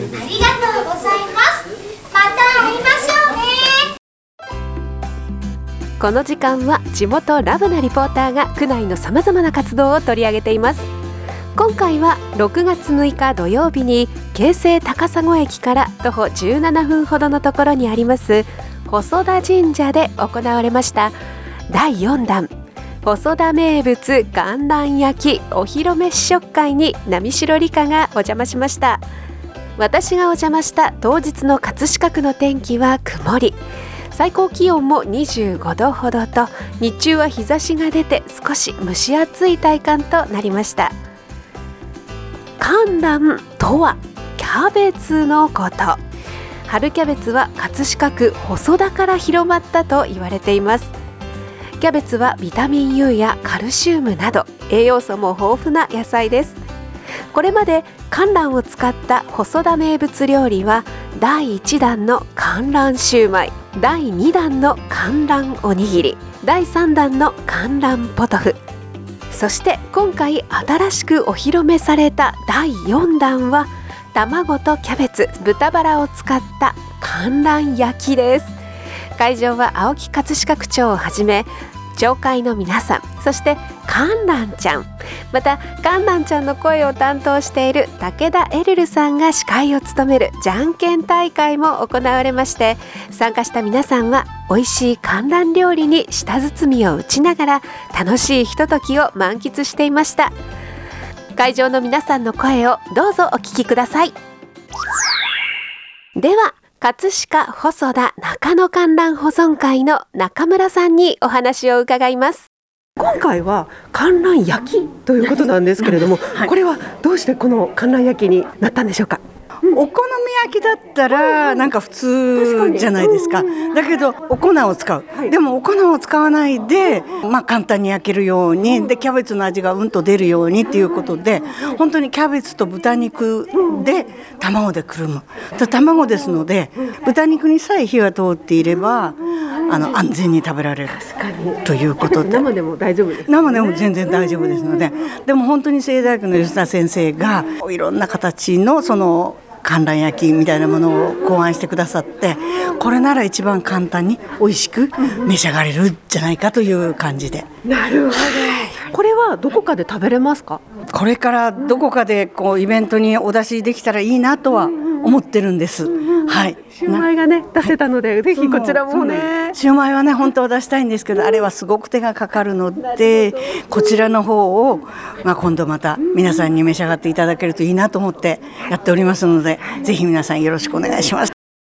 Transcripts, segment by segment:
りがとうございます。また会いましょうね。 この時間は地元ラブなリポーターが区内のさまざまな活動を取り上げています。今回は6月6日土曜日に京成高砂駅から徒歩17分ほどのところにあります細田神社で行われました第4弾細田名物観覧焼きお披露目試食会に波代理香がお邪魔しました。私がお邪魔した当日の葛飾区の天気は曇り、最高気温も25度ほどと日中は日差しが出て少し蒸し暑い体感となりました。観覧とはキャベツのこと。春キャベツは葛飾区細田から広まったと言われています。キャベツはビタミン U やカルシウムなど栄養素も豊富な野菜です。これまで観覧を使った細田名物料理は第1弾の観覧シューマイ、第2弾の観覧おにぎり、第3弾の観覧ポトフ、そして今回新しくお披露目された第4弾は卵とキャベツ、豚バラを使った観覧焼きです。会場は青木葛飾区長をはじめ町会の皆さん、そして観覧ちゃん、また観覧ちゃんの声を担当している武田エルルさんが司会を務めるじゃんけん大会も行われまして、参加した皆さんは美味しい観覧料理に舌包みを打ちながら楽しいひとときを満喫していました。会場の皆さんの声をどうぞお聞きください。では葛飾細田中野観覧保存会の中村さんにお話を伺います。 今回は観覧焼きということなんですけれども、これはどうしてこの観覧焼きになったんでしょうか。 お好み焼きだったらなんか普通じゃないですか。だけどお粉を使う、でもお粉を使わないで、簡単に焼けるようにでキャベツの味がうんと出るようにっていうことで、本当にキャベツと豚肉で卵でくるむ。卵ですので豚肉にさえ火が通っていれば安全に食べられるということで、 生でも大丈夫です、ね、 生でも全然大丈夫ですので、でも本当に聖大学の吉田先生がいろんな形のその観覧焼きみたいなものを考案してくださって、これなら一番簡単に美味しく召し上がれるんじゃないかという感じで。 なるほど、これはどこかで食べれますか。 これからどこかでイベントにお出しできたらいいなとは思ってるんです。はい、 シューマイがね出せたので、ぜひこちらもね、 シューマイはね本当は出したいんですけど、あれはすごく手がかかるので、こちらの方を、今度また皆さんに召し上がっていただけるといいなと思ってやっておりますので、ぜひ皆さんよろしくお願いします。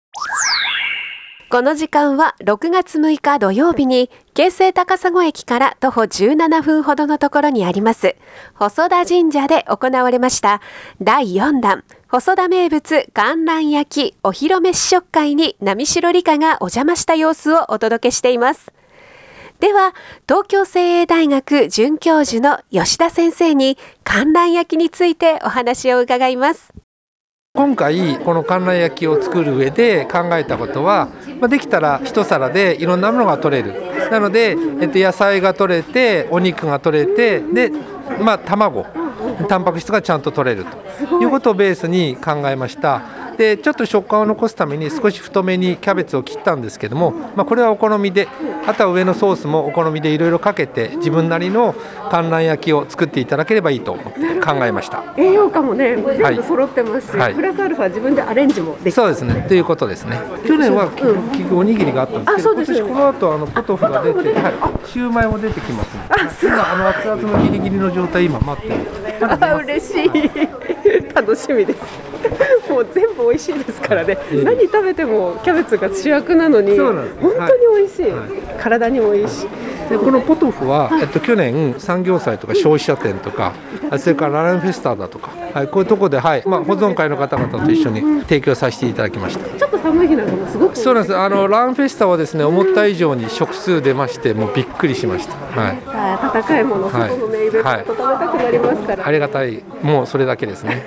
この時間は6月6日土曜日に京成高砂駅から徒歩17分ほどのところにあります細田神社で行われました第4弾細田名物観覧焼きお披露目試食会に波代理香がお邪魔した様子をお届けしています。では東京聖英大学准教授の吉田先生に観覧焼きについてお話を伺います。 今回この観覧焼きを作る上で考えたことは、できたら一皿でいろんなものが取れる。なので、野菜が取れてお肉が取れて、で、卵タンパク質がちゃんと取れるということをベースに考えました。でちょっと食感を残すために少し太めにキャベツを切ったんですけども、これはお好みで、あとは上のソースもお好みでいろいろかけて自分なりの観覧焼きを作っていただければいいと思って考えました。 栄養価もね全部揃ってますし、プラスアルファ自分でアレンジもできる。 そうですね、ということですね。去年は結局おにぎりがあったんですけど、今年この後ポトフが出て、シューマイも出てきますので、今熱々のギリギリの状態今待ってる。 嬉しい楽しみですもう全部美味しいですからね、何食べてもキャベツが主役なのに本当に美味しい、体にもいいし。 でこのポトフは、去年産業祭とか消費者展とか、それからランフェスタだとか、こういうところで、保存会の方々と一緒に提供させていただきました。 ちょっと寒い日なんかもすごくそうなんです。ランフェスタはですね、思った以上に食数出まして、もうびっくりしました。 温かいもの、外のねイベントと食べたくなりますから、 ありがたい、もうそれだけですね。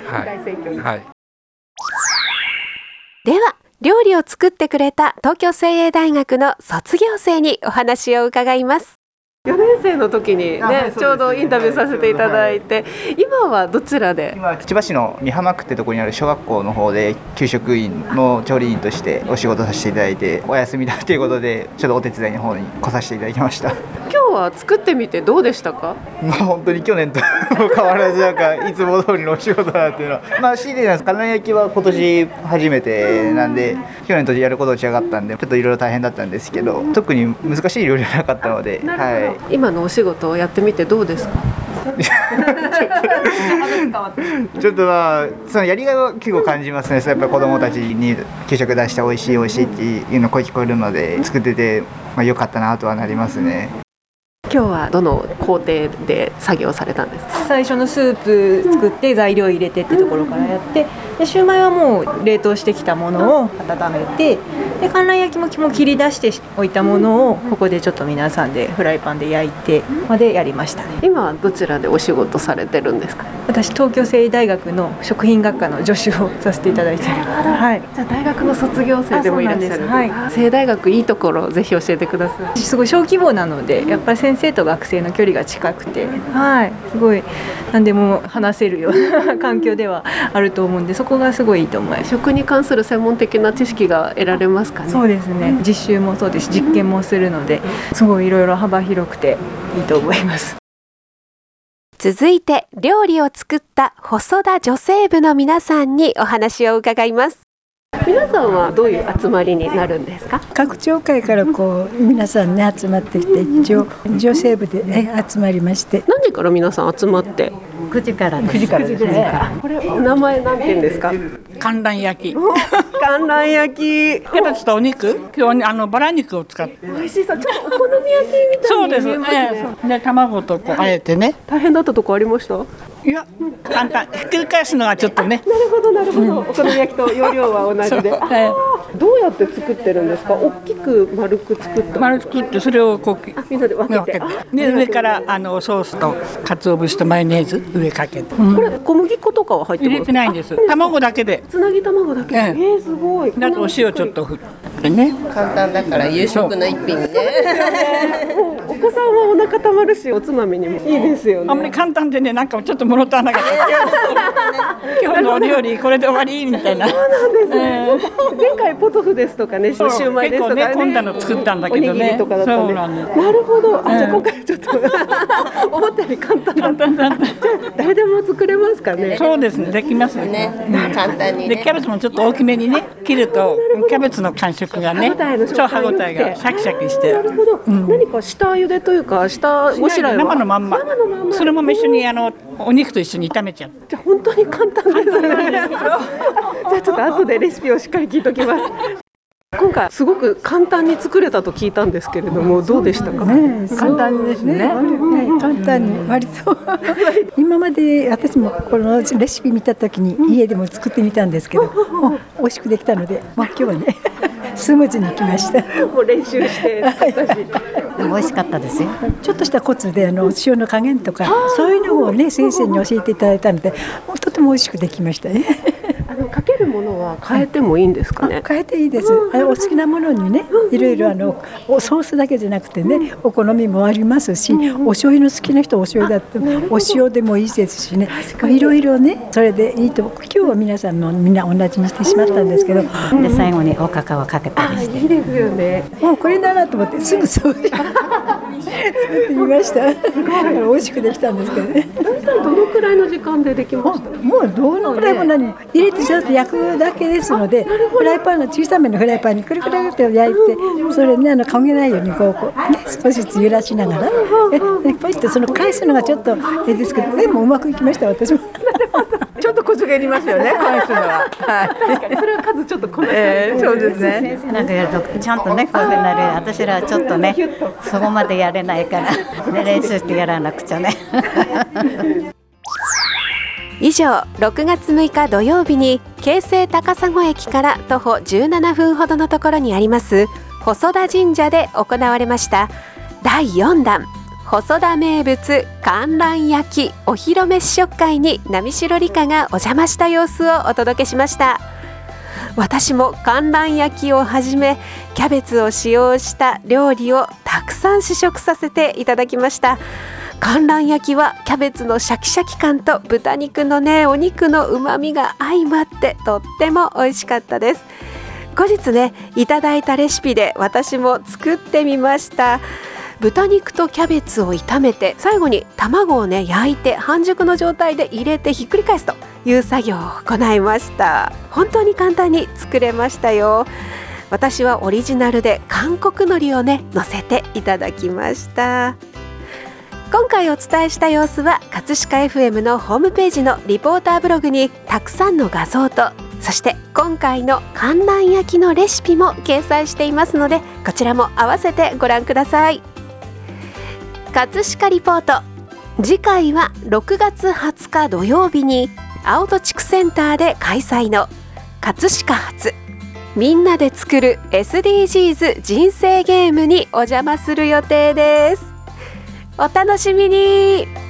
では料理を作ってくれた東京聖英大学の卒業生にお話を伺います。 4年生の時にね、ちょうどインタビューさせていただいて、今はどちらで？ 今千葉市の美浜区ってところにある小学校の方で給食員の調理員としてお仕事させていただいて、お休みだということでちょっとお手伝いの方に来させていただきました。 今日は作ってみてどうでしたか？ 本当に去年と変わらずなんかいつも通りのお仕事だなっていうのは、強いて言います、金焼きは今年初めてなんで、去年とやることと違かったんでちょっといろいろ大変だったんですけど、特に難しい料理はなかったので、はい、 今のお仕事をやってみてどうですか？ ちょっとそのやりがいは結構感じますね。やっぱり子どもたちに給食出して美味しい美味しいっていうの声聞こえるので、作ってて良かったなとはなりますね。 今日はどの工程で作業されたんですか？ 最初のスープ作って材料入れてってところからやって、でシューマイはもう冷凍してきたものを温めて、で観覧焼きも切り出しておいたものをここでちょっと皆さんでフライパンで焼いてまでやりましたね。 今はどちらでお仕事されてるんですか？ 私東京聖大学の食品学科の助手をさせていただいている。はい、 じゃあ大学の卒業生でもいらっしゃる。 はい、 聖大学いいところぜひ教えてください。 すごい小規模なので、やっぱり先生と学生の距離が近くて、はい、すごい何でも話せるような環境ではあると思うんで、そこがすごいいいと思います。 食に関する専門的な知識が得られますかね？ そうですね、実習もそうですし実験もするので、すごいいろいろ幅広くていいと思います。 続いて料理を作った細田女性部の皆さんにお話を伺います。 皆さんはどういう集まりになるんですか？ 各町会から皆さんね集まってきて、一応女性部で、集まりまして。 何時から皆さん集まって？ 9時からです。 9時からですね。これお名前なんて言うんですか？ 観覧焼き。 観覧焼き。 キャベツとお肉、今日バラ肉を使って。 美味しそう。ちょっとお好み焼きみたいにそうです。 見えますね。 で卵とあえてね。 大変だったとこありました？ いや簡単。ひっくり返すのがちょっとね。 なるほどなるほど。お好み焼きと容量は同じで。どうやって作ってるんですか？大きく丸く作った。 丸く作ってそれをみんなで分けて。 で上からソースと鰹節とマヨネーズ上かけて。 これ小麦粉とかは入ってます？ 入れてないんです。卵だけで。 つなぎ卵だけ。すごい。 だとお塩ちょっと振ってね。 簡単だから夕食の一品ね。 お子さんはお腹たまるし、おつまみにもいいですよね。 あんまり簡単でね、なんかちょっと物足らなかった。今日のお料理これで終わりみたいな。 そうなんですね。前回ポトフですとかね、シューマイですとかね、 結構ね、こんなの作ったんだけどね。 おにぎりとかだったんで。なるほど。じゃあ今回ちょっと思ったより簡単だった。誰でも作れますかね。 そうですね、できますね。 簡単にね。 でキャベツもちょっと大きめにね切るとキャベツの感触がね、そう歯ごたえがシャキシャキして。 なるほど。何か下茹でというか下ごしらえは生のまんま。それも一緒にお肉と一緒に炒めちゃう。 じゃあ本当に簡単ですね。じゃあちょっと後でレシピをしっかり聞いときます。今回すごく簡単に作れたと聞いたんですけれども、どうでしたか？ 簡単ですね。 簡単に割と今まで私もこのレシピ見た時に家でも作ってみたんですけど、美味しくできたので、今日はねスムーズにいきました。 もう練習して美味しかったですよ。ちょっとしたコツで塩の加減とかそういうのをね先生に教えていただいたので、とても美味しくできましたね。 かけるものは変えてもいいんですかね？ 変えていいです。お好きなものにね、いろいろソースだけじゃなくてね、お好みもありますし、お醤油の好きな人はお醤油だってお塩でもいいですしね、いろいろね、それでいいと。今日は皆さんもみんな同じにしてしまったんですけど、で最後におかかをかけたりして、 いいですよね。 もうこれだなと思ってすぐそう作ってみました。美味しくできたんですけどね。 どのくらいの時間でできました？ もうどのくらいも何も入れてちょっと焼くだけですので、フライパンの小さめのフライパンにくるくるって焼いて、それね焦げないようにね、少しずつ揺らしながらポイってその返すのがちょっとですけど、でもうまくいきました私も。 ちょっとコツがいりますよね、返すのは。 確かにそれは数ちょっとこなそうですね。 なんかやるとちゃんとねこういうふうになる。私らはちょっとねそこまでやれないから、練習してやらなくちゃね。 以上、6月6日土曜日に京成高砂駅から徒歩17分ほどのところにあります細田神社で行われました第4弾細田名物観覧焼きお披露目試食会に波代理香がお邪魔した様子をお届けしました。 私も観覧焼きをはじめキャベツを使用した料理をたくさん試食させていただきました。観覧焼きはキャベツのシャキシャキ感と豚肉のねお肉のうまみが相まってとっても美味しかったです。後日ねいただいたレシピで私も作ってみました。豚肉とキャベツを炒めて最後に卵をね焼いて半熟の状態で入れてひっくり返すという作業を行いました。本当に簡単に作れましたよ。私はオリジナルで韓国海苔をね乗せていただきました。今回お伝えした様子は葛飾 FM のホームページのリポーターブログにたくさんの画像とそして今回の観覧焼きのレシピも掲載していますのでこちらも合わせてご覧ください。葛飾リポート、次回は6月20日土曜日に青戸地区センターで開催の葛飾発みんなで作る SDGs 人生ゲームにお邪魔する予定です。お楽しみに。